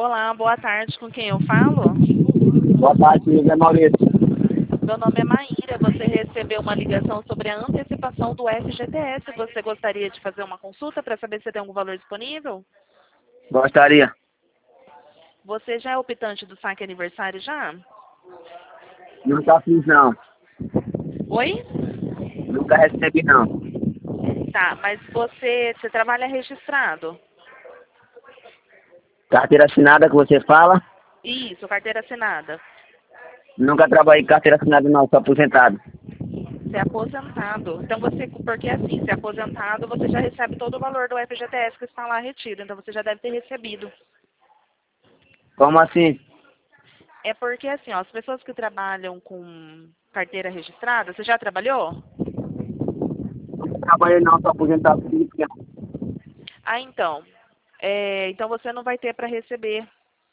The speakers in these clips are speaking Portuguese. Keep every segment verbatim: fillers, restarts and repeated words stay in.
Olá, boa tarde. Com quem eu falo? Boa tarde, Zé Maurício. Meu nome é Maíra. Você recebeu uma ligação sobre a antecipação do F G T S. Você gostaria de fazer uma consulta para saber se tem algum valor disponível? Gostaria. Você já é optante do saque aniversário já? Nunca fiz, não. Oi? Nunca recebi, não. Tá, mas você, você trabalha registrado? Carteira assinada que você fala? Isso, carteira assinada. Nunca trabalhei em carteira assinada, não. Sou aposentado. Você é aposentado. Então você, porque assim, se é aposentado, você já recebe todo o valor do F G T S que está lá retido. Então você já deve ter recebido. Como assim? É porque assim, ó, as pessoas que trabalham com carteira registrada, você já trabalhou? Nunca trabalhei, não. Sou aposentado. Ah, então. É, então você não vai ter para receber.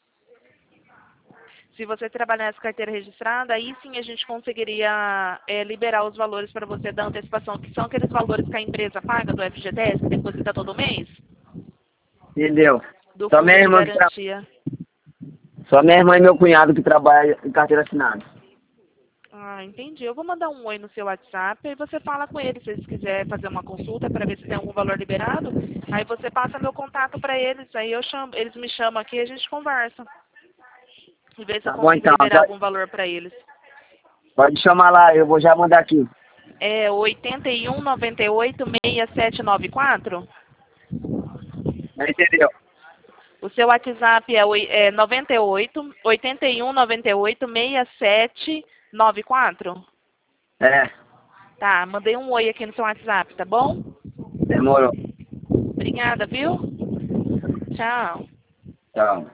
Se você trabalhar nessa carteira registrada, aí sim a gente conseguiria é, liberar os valores para você da antecipação, que são aqueles valores que a empresa paga do F G T S, que deposita todo mês, Entendeu? do Só fundo minha de irmã que tra... garantia. Só minha irmã e meu cunhado que trabalham em carteira assinada. Ah, entendi. Eu vou mandar um oi no seu WhatsApp, aí você fala com eles, se eles quiserem fazer uma consulta para ver se tem algum valor liberado. Aí você passa meu contato para eles, aí eu chamo, eles me chamam aqui e a gente conversa. E ver se eu Tá bom, consigo então. liberar Já... algum valor para eles. Pode chamar lá. Eu vou já mandar aqui. É oito um nove oito seis sete nove quatro? Não entendeu? O seu WhatsApp é, oi- é noventa e oito, oitenta e um, noventa e oito, sessenta e sete, noventa e quatro? É. Tá, mandei um oi aqui no seu WhatsApp, tá bom? Demorou. Obrigada, viu? Tchau. Tchau.